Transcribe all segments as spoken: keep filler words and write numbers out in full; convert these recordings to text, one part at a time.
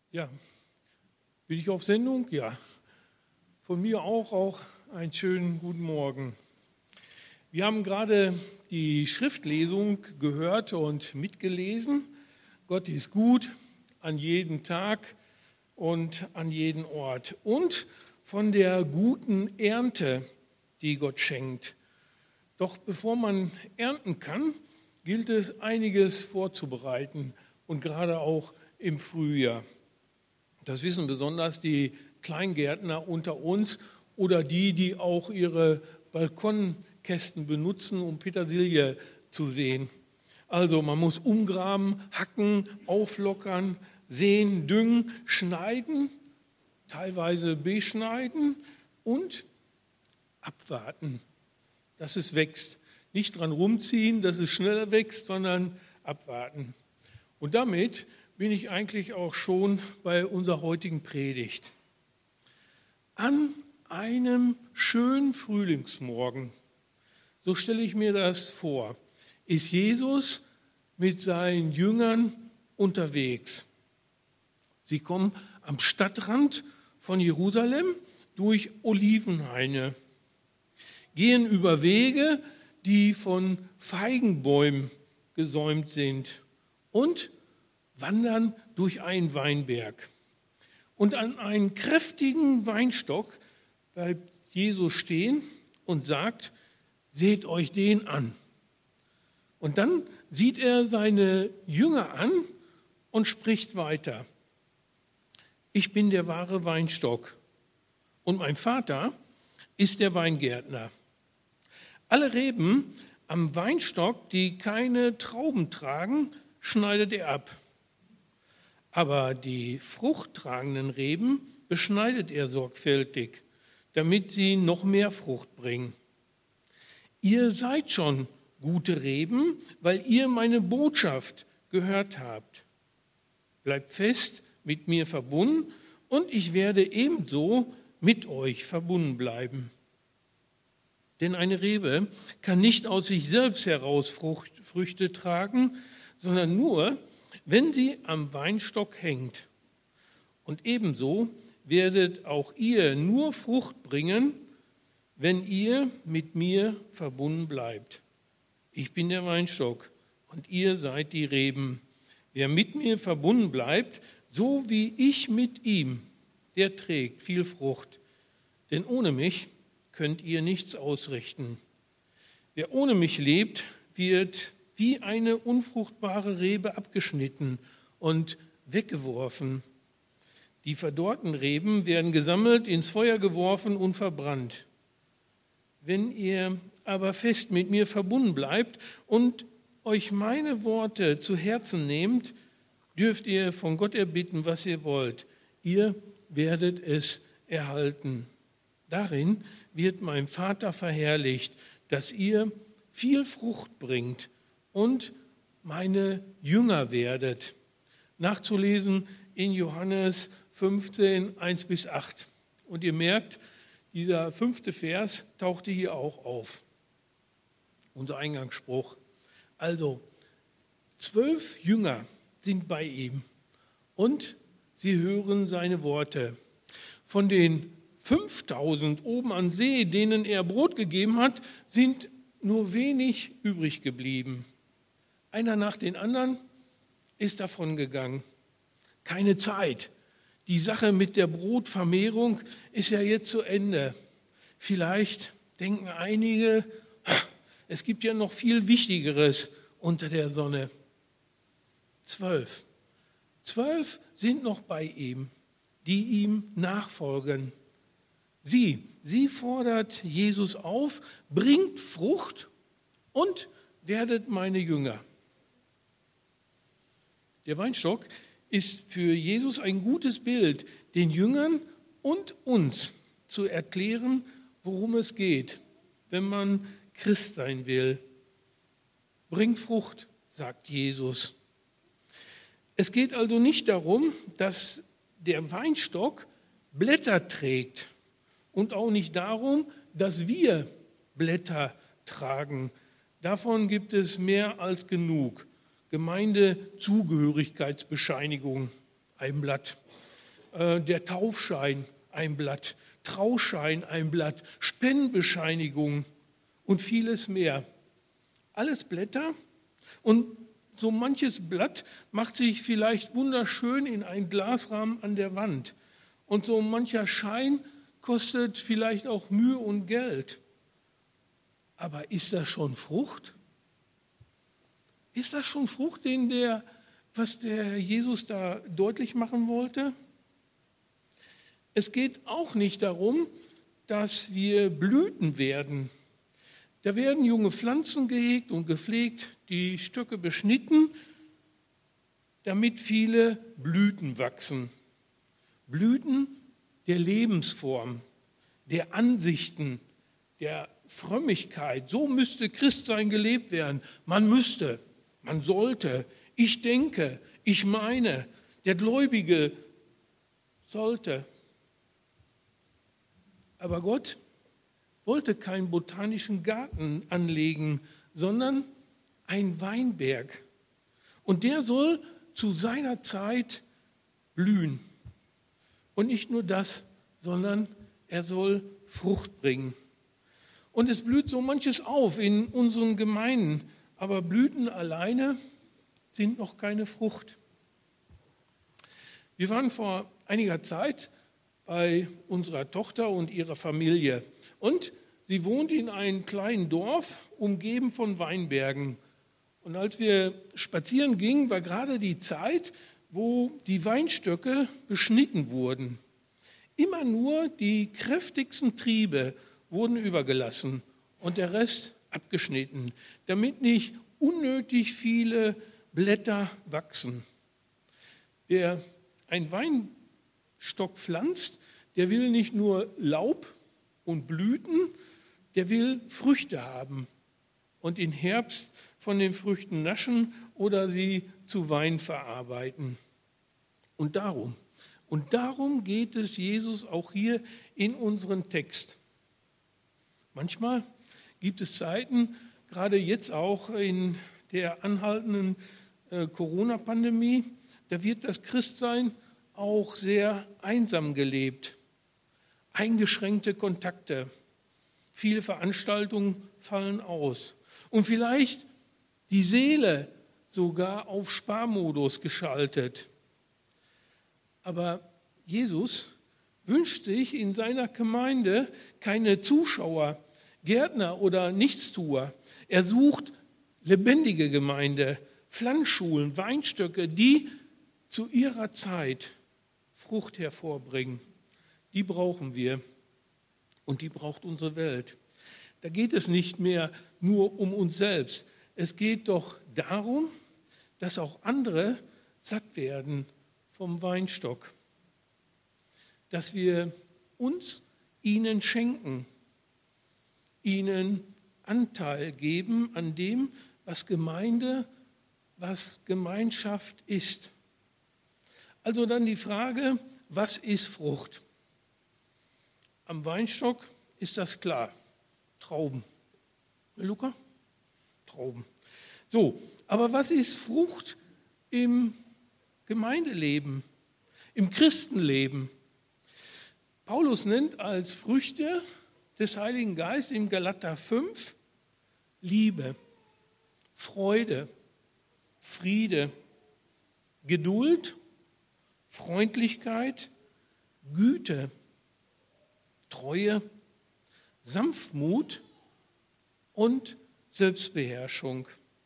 Ja, bin ich auf Sendung? Ja. Von mir auch, auch einen schönen guten Morgen. Wir haben gerade die Schriftlesung gehört und mitgelesen. Gott ist gut an jedem Tag und an jedem Ort. Und von der guten Ernte, die Gott schenkt. Doch bevor man ernten kann, gilt es, einiges vorzubereiten und gerade auch im Frühjahr. Das wissen besonders die Kleingärtner unter uns oder die, die auch ihre Balkonkästen benutzen, um Petersilie zu säen. Also man muss umgraben, hacken, auflockern, säen, düngen, schneiden, teilweise beschneiden und abwarten, dass es wächst. Nicht dran rumziehen, dass es schneller wächst, sondern abwarten. Und damit bin ich eigentlich auch schon bei unserer heutigen Predigt. An einem schönen Frühlingsmorgen, so stelle ich mir das vor, ist Jesus mit seinen Jüngern unterwegs. Sie kommen am Stadtrand von Jerusalem durch Olivenhaine, gehen über Wege, die von Feigenbäumen gesäumt sind und wandern durch einen Weinberg. Und an einen kräftigen Weinstock bleibt Jesus stehen und sagt, seht euch den an. Und dann sieht er seine Jünger an und spricht weiter. Ich bin der wahre Weinstock und mein Vater ist der Weingärtner. Alle Reben am Weinstock, die keine Trauben tragen, schneidet er ab. Aber die fruchttragenden Reben beschneidet er sorgfältig, damit sie noch mehr Frucht bringen. Ihr seid schon gute Reben, weil ihr meine Botschaft gehört habt. Bleibt fest mit mir verbunden und ich werde ebenso mit euch verbunden bleiben. Denn eine Rebe kann nicht aus sich selbst heraus Frucht, Früchte tragen, sondern nur, wenn sie am Weinstock hängt. Und ebenso werdet auch ihr nur Frucht bringen, wenn ihr mit mir verbunden bleibt. Ich bin der Weinstock und ihr seid die Reben. Wer mit mir verbunden bleibt, so wie ich mit ihm, der trägt viel Frucht. Denn ohne mich könnt ihr nichts ausrichten. Wer ohne mich lebt, wird wie eine unfruchtbare Rebe abgeschnitten und weggeworfen. Die verdorrten Reben werden gesammelt, ins Feuer geworfen und verbrannt. Wenn ihr aber fest mit mir verbunden bleibt und euch meine Worte zu Herzen nehmt, dürft ihr von Gott erbitten, was ihr wollt. Ihr werdet es erhalten. Darin wird mein Vater verherrlicht, dass ihr viel Frucht bringt und meine Jünger werdet. Nachzulesen in Johannes fünfzehn, eins bis acht. Und ihr merkt, dieser fünfte Vers tauchte hier auch auf. Unser Eingangsspruch. Also, zwölf Jünger sind bei ihm und sie hören seine Worte. Von den fünftausend oben am See, denen er Brot gegeben hat, sind nur wenig übrig geblieben. Einer nach den anderen ist davon gegangen. Keine Zeit. Die Sache mit der Brotvermehrung ist ja jetzt zu Ende. Vielleicht denken einige, es gibt ja noch viel Wichtigeres unter der Sonne. Zwölf. Zwölf sind noch bei ihm, die ihm nachfolgen. Sie, sie fordert Jesus auf, bringt Frucht und werdet meine Jünger. Der Weinstock ist für Jesus ein gutes Bild, den Jüngern und uns zu erklären, worum es geht, wenn man Christ sein will. Bringt Frucht, sagt Jesus. Es geht also nicht darum, dass der Weinstock Blätter trägt und auch nicht darum, dass wir Blätter tragen. Davon gibt es mehr als genug. Gemeindezugehörigkeitsbescheinigung, ein Blatt. äh, der Taufschein ein Blatt, Trauschein ein Blatt, Spendenbescheinigung und vieles mehr. Alles Blätter, und so manches Blatt macht sich vielleicht wunderschön in einen Glasrahmen an der Wand. Und so mancher Schein kostet vielleicht auch Mühe und Geld. Aber ist das schon Frucht? Ist das schon Frucht, den der, was der Jesus da deutlich machen wollte? Es geht auch nicht darum, dass wir Blüten werden. Da werden junge Pflanzen gehegt und gepflegt, die Stöcke beschnitten, damit viele Blüten wachsen. Blüten der Lebensform, der Ansichten, der Frömmigkeit. So müsste Christsein gelebt werden. Man müsste, man sollte, ich denke, ich meine, der Gläubige sollte. Aber Gott wollte keinen botanischen Garten anlegen, sondern einen Weinberg. Und der soll zu seiner Zeit blühen. Und nicht nur das, sondern er soll Frucht bringen. Und es blüht so manches auf in unseren Gemeinden, aber Blüten alleine sind noch keine Frucht. Wir waren vor einiger Zeit bei unserer Tochter und ihrer Familie. Und sie wohnt in einem kleinen Dorf, umgeben von Weinbergen. Und als wir spazieren gingen, war gerade die Zeit, wo die Weinstöcke beschnitten wurden. Immer nur die kräftigsten Triebe wurden übergelassen und der Rest abgeschnitten, damit nicht unnötig viele Blätter wachsen. Wer einen Weinstock pflanzt, der will nicht nur Laub und Blüten, der will Früchte haben und im Herbst von den Früchten naschen oder sie zu Wein verarbeiten. Und darum, und darum geht es Jesus auch hier in unserem Text. Manchmal gibt es Zeiten, gerade jetzt auch in der anhaltenden äh, Corona-Pandemie, da wird das Christsein auch sehr einsam gelebt. Eingeschränkte Kontakte, viele Veranstaltungen fallen aus. Und vielleicht die Seele sogar auf Sparmodus geschaltet. Aber Jesus wünscht sich in seiner Gemeinde keine Zuschauer, Gärtner oder Nichtstuer. Er sucht lebendige Gemeinde, Pflanzschulen, Weinstöcke, die zu ihrer Zeit Frucht hervorbringen. Die brauchen wir und die braucht unsere Welt. Da geht es nicht mehr nur um uns selbst. Es geht doch darum, dass auch andere satt werden vom Weinstock. Dass wir uns ihnen schenken, ihnen Anteil geben an dem, was Gemeinde, was Gemeinschaft ist. Also dann die Frage, was ist Frucht? Am Weinstock ist das klar, Trauben. Luca? Trauben. So, aber was ist Frucht im Gemeindeleben, im Christenleben? Paulus nennt als Früchte des Heiligen Geistes im Galater fünf Liebe, Freude, Friede, Geduld, Freundlichkeit, Güte, Treue, Sanftmut und Selbstbeherrschung.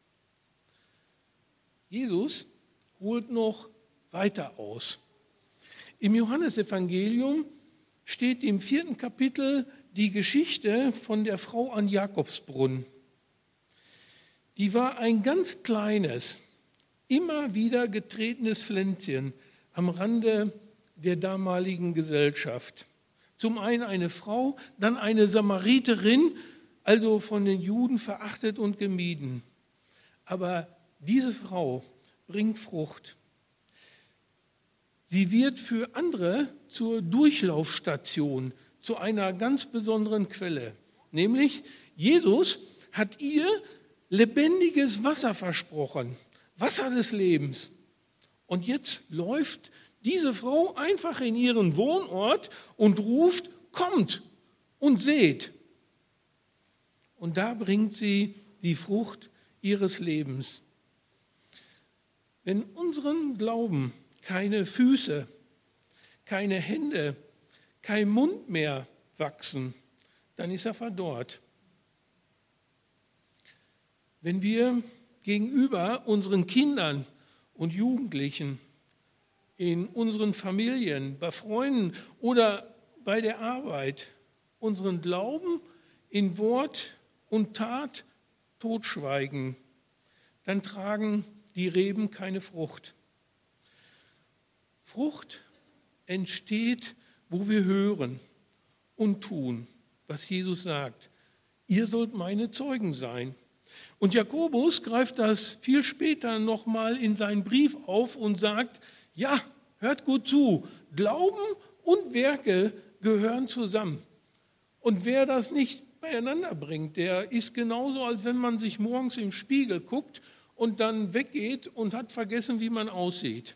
Jesus holt noch weiter aus. Im Johannesevangelium steht im vierten Kapitel die Geschichte von der Frau an Jakobsbrunn. Die war ein ganz kleines, immer wieder getretenes Pflänzchen am Rande der damaligen Gesellschaft. Zum einen eine Frau, dann eine Samariterin, also von den Juden verachtet und gemieden. Aber diese Frau bringt Frucht. Sie wird für andere zur Durchlaufstation, zu einer ganz besonderen Quelle. Nämlich Jesus hat ihr lebendiges Wasser versprochen, Wasser des Lebens. Und jetzt läuft diese Frau einfach in ihren Wohnort und ruft, kommt und seht. Und da bringt sie die Frucht ihres Lebens. Wenn unseren Glauben keine Füße, keine Hände, kein Mund mehr wachsen, dann ist er verdorrt. Wenn wir gegenüber unseren Kindern und Jugendlichen, in unseren Familien, bei Freunden oder bei der Arbeit unseren Glauben in Wort und Tat totschweigen, dann tragen die Reben keine Frucht. Frucht entsteht, wo wir hören und tun, was Jesus sagt. Ihr sollt meine Zeugen sein. Und Jakobus greift das viel später nochmal in seinen Brief auf und sagt, ja, hört gut zu, Glauben und Werke gehören zusammen. Und wer das nicht beieinander bringt, der ist genauso, als wenn man sich morgens im Spiegel guckt und dann weggeht und hat vergessen, wie man aussieht.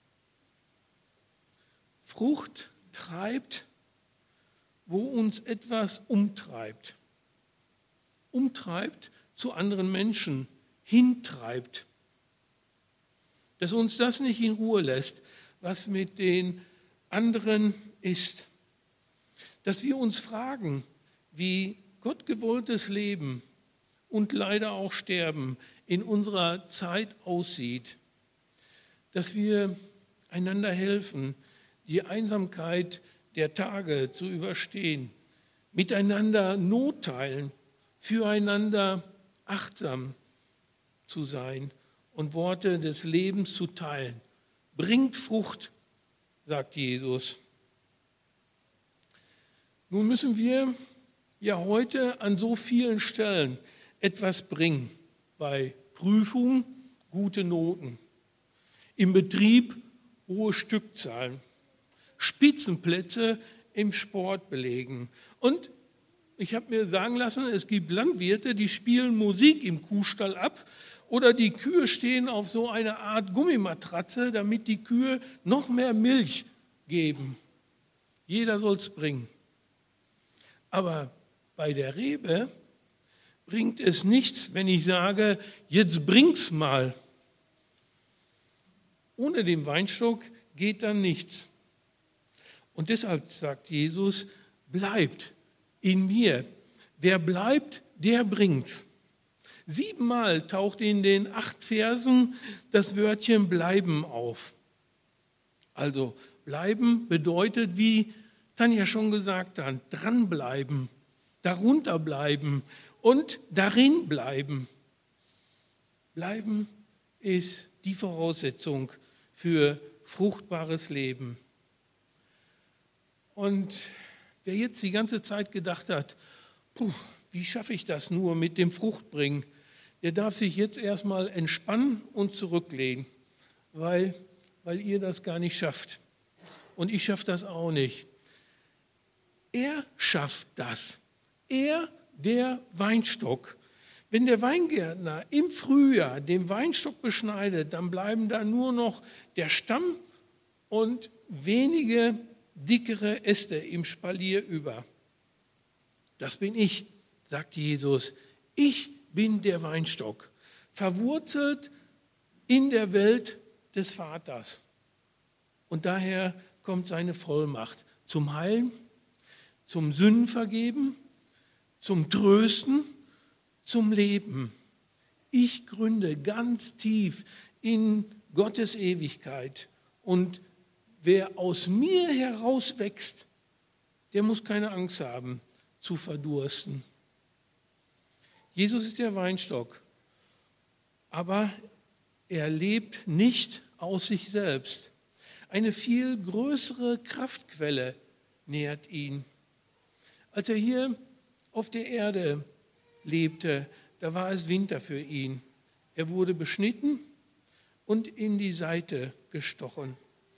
Frucht treibt, wo uns etwas umtreibt. Umtreibt zu anderen Menschen, hintreibt. Dass uns das nicht in Ruhe lässt, was mit den anderen ist. Dass wir uns fragen, wie gottgewolltes Leben und leider auch Sterben in unserer Zeit aussieht. Dass wir einander helfen, die Einsamkeit der Tage zu überstehen, miteinander Not teilen, füreinander achtsam zu sein und Worte des Lebens zu teilen. Bringt Frucht, sagt Jesus. Nun müssen wir ja heute an so vielen Stellen etwas bringen. Bei Prüfungen gute Noten, im Betrieb hohe Stückzahlen, Spitzenplätze im Sport belegen. Und ich habe mir sagen lassen, es gibt Landwirte, die spielen Musik im Kuhstall ab oder die Kühe stehen auf so einer Art Gummimatratze, damit die Kühe noch mehr Milch geben. Jeder soll es bringen. Aber bei der Rebe bringt es nichts, wenn ich sage, jetzt bring's mal. Ohne den Weinstock geht dann nichts. Und deshalb sagt Jesus, bleibt in mir. Wer bleibt, der bringt's. Siebenmal taucht in den acht Versen das Wörtchen bleiben auf. Also bleiben bedeutet, wie Tanja schon gesagt hat, dranbleiben, darunter bleiben und darin bleiben. Bleiben ist die Voraussetzung für fruchtbares Leben. Und wer jetzt die ganze Zeit gedacht hat, puh, wie schaffe ich das nur mit dem Fruchtbringen, der darf sich jetzt erstmal entspannen und zurücklehnen, weil, weil ihr das gar nicht schafft. Und ich schaffe das auch nicht. Er schafft das. Er, der Weinstock. Wenn der Weingärtner im Frühjahr den Weinstock beschneidet, dann bleiben da nur noch der Stamm und wenige dickere Äste im Spalier über. Das bin ich, sagt Jesus. Ich bin der Weinstock, verwurzelt in der Welt des Vaters. Und daher kommt seine Vollmacht zum Heilen, zum Sündenvergeben, zum Trösten, zum Leben. Ich gründe ganz tief in Gottes Ewigkeit und wer aus mir herauswächst, der muss keine Angst haben, zu verdursten. Jesus ist der Weinstock, aber er lebt nicht aus sich selbst. Eine viel größere Kraftquelle nährt ihn. Als er hier auf der Erde lebte, da war es Winter für ihn. Er wurde beschnitten und in die Seite gestochen.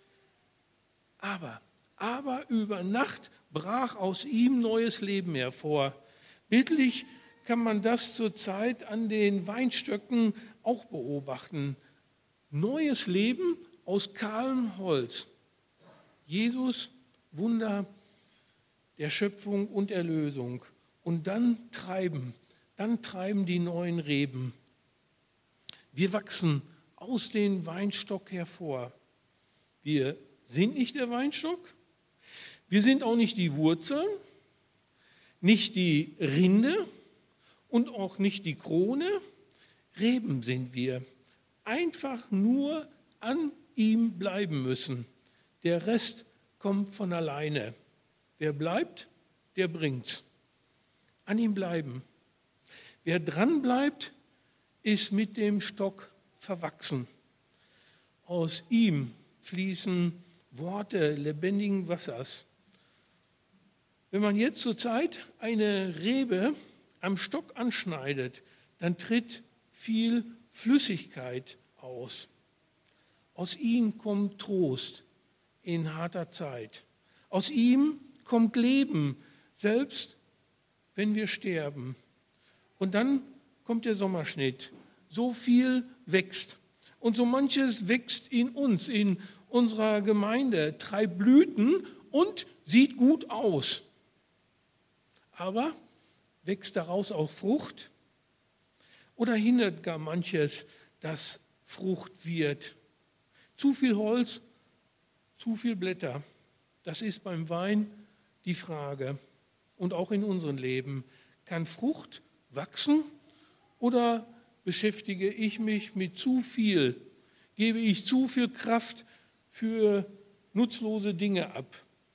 Aber, aber über Nacht brach aus ihm neues Leben hervor. Bildlich kann man das zurzeit an den Weinstöcken auch beobachten. Neues Leben aus kahlem Holz. Jesus, Wunder der Schöpfung und Erlösung. Und dann treiben, dann treiben die neuen Reben. Wir wachsen aus dem Weinstock hervor. Wir sind nicht der Weinstock, wir sind auch nicht die Wurzeln, nicht die Rinde und auch nicht die Krone. Reben sind wir. Einfach nur an ihm bleiben müssen. Der Rest kommt von alleine. Wer bleibt, der bringt's. An ihm bleiben. Wer dran bleibt, ist mit dem Stock verwachsen. Aus ihm fließen Worte lebendigen Wassers. Wenn man jetzt zur Zeit eine Rebe am Stock anschneidet, dann tritt viel Flüssigkeit aus. Aus ihm kommt Trost in harter Zeit. Aus ihm kommt Leben, selbst wenn wir sterben. Und dann kommt der Sommerschnitt. So viel wächst. Und so manches wächst in uns, in unserer Gemeinde, treibt Blüten und sieht gut aus. Aber wächst daraus auch Frucht? Oder hindert gar manches, dass Frucht wird? Zu viel Holz, zu viel Blätter. Das ist beim Wein die Frage. Und auch in unserem Leben. Kann Frucht wachsen oder beschäftige ich mich mit zu viel? Gebe ich zu viel Kraft für nutzlose Dinge ab?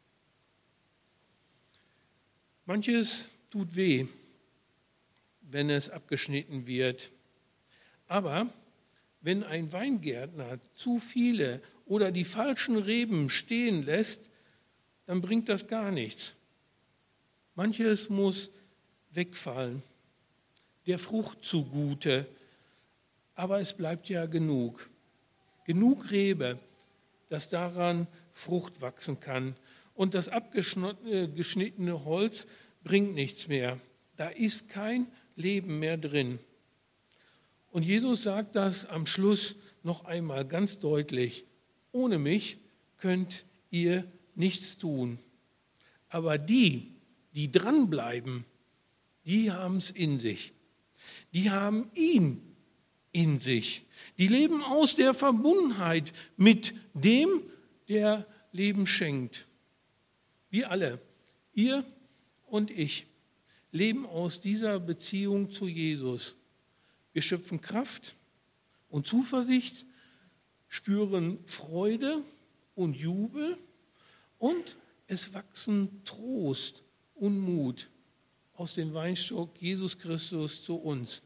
Manches tut weh, wenn es abgeschnitten wird. Aber wenn ein Weingärtner zu viele oder die falschen Reben stehen lässt, dann bringt das gar nichts. Manches muss wegfallen, der Frucht zugute, aber es bleibt ja genug. Genug Rebe, dass daran Frucht wachsen kann. Und das abgeschnittene Holz bringt nichts mehr. Da ist kein Leben mehr drin. Und Jesus sagt das am Schluss noch einmal ganz deutlich. Ohne mich könnt ihr nichts tun. Aber die, die dranbleiben, die haben es in sich. Die haben ihn in sich. Die leben aus der Verbundenheit mit dem, der Leben schenkt. Wir alle, ihr und ich, leben aus dieser Beziehung zu Jesus. Wir schöpfen Kraft und Zuversicht, spüren Freude und Jubel und es wachsen Trost und Mut aus dem Weinstock Jesus Christus zu uns.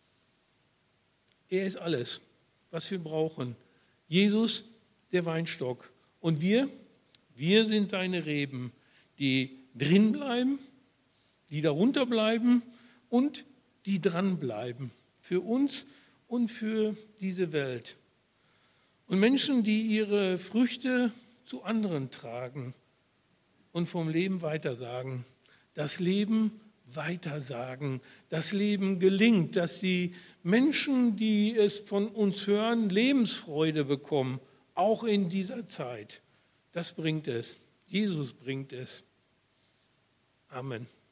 Er ist alles, was wir brauchen. Jesus, der Weinstock. Und wir, wir sind seine Reben, die drin bleiben, die darunter bleiben und die dranbleiben. Für uns und für diese Welt. Und Menschen, die ihre Früchte zu anderen tragen und vom Leben weitersagen. Das Leben weitersagen, das Leben gelingt, dass die Menschen, die es von uns hören, Lebensfreude bekommen, auch in dieser Zeit. Das bringt es. Jesus bringt es. Amen.